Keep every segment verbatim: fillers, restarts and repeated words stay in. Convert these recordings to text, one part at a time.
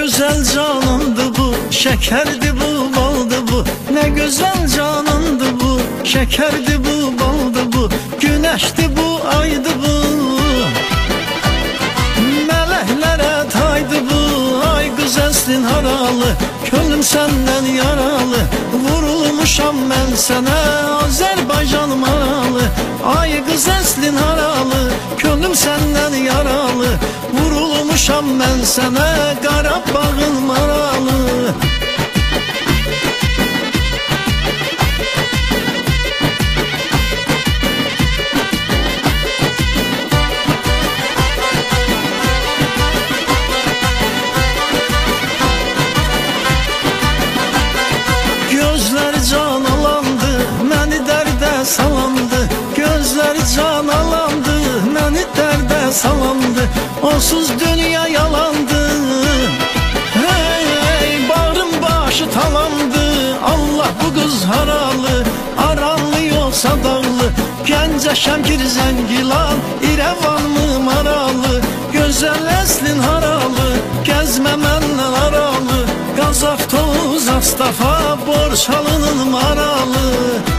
güzel canımdı bu, şekerdi bu, baldı bu. Ne güzel canımdı bu, şekerdi bu, baldı bu. Güneşti bu, aydı bu, meleklere taydı bu. Ay güzelsin haralı, könlüm senden yaralı. Vurulmuşam ben sana, Azerbaycan maralı. Ay güzelsin haralı, könlüm senden yaralı. Vurulmuşam ben sana, Qarabağın maralı. Gözler can alandı, məni dərdə salandı. Gözler can alandı, məni dərdə salandı. Onsuz dünya yalandı. Hey hey, bağrım başı talandı. Allah bu kız haralı, aranlı yoksa dağlı. Gəncə Şəmkir Zəngilan, İrəvan mı maralı. Gözəl əslin haralı, gəzmə məndən aralı. Qazaq toz Astafa, Borçalının maralı.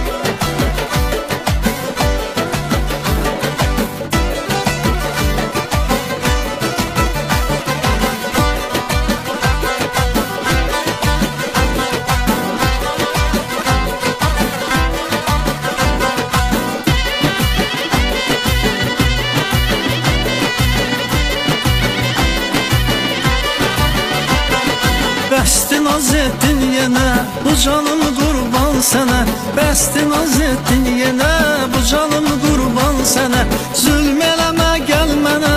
Bəstin az etdin yenə, bu canım qurban sənə. Bəstin az etdin yenə, bu canım qurban sənə. Zülm eləmə gəl mənə,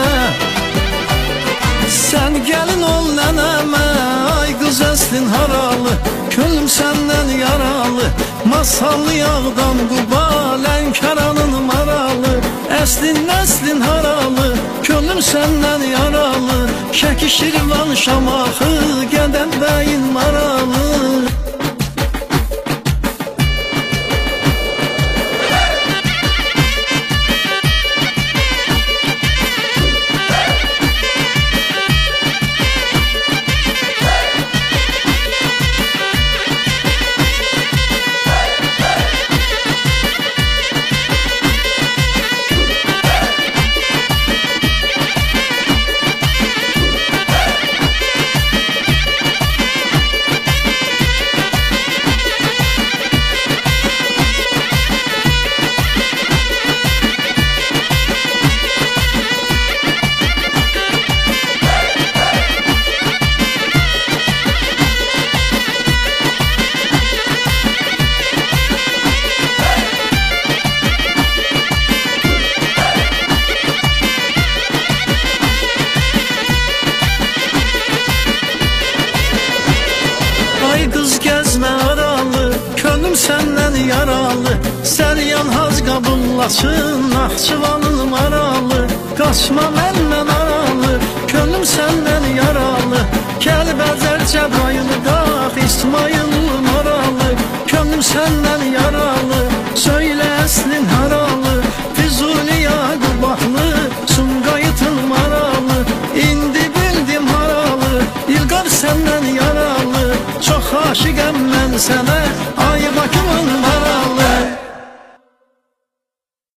sən gəlin ol nənəmə. Ay qız əslin haralı, könlüm səndən yaralı. Masallı yağdan Quba, Lənkəranın maralı. Əslin nəslin haralı, könlüm səndən yaralı. Şəki Şirvan Şamaxı, Gədəbəyin maralı. Ay qız gəzmə aralı, könlüm səndən yaralı. Səryan haz qabullasın, Naxçıvanın maralı. Qaçma məndən aralı, könlüm səndən yaralı. Kəlbəzər Cəbrayıl qalx, İsmayıl maralı. Könlüm səndən yaralı, söylə əslin haralı. Füzuli Yaqubahlı, Sumqayıtın maralı. İndi bildim haralı, İlqar səndən yaralı. Çox aşiqəm mən sənə, ay Bakımın maralı.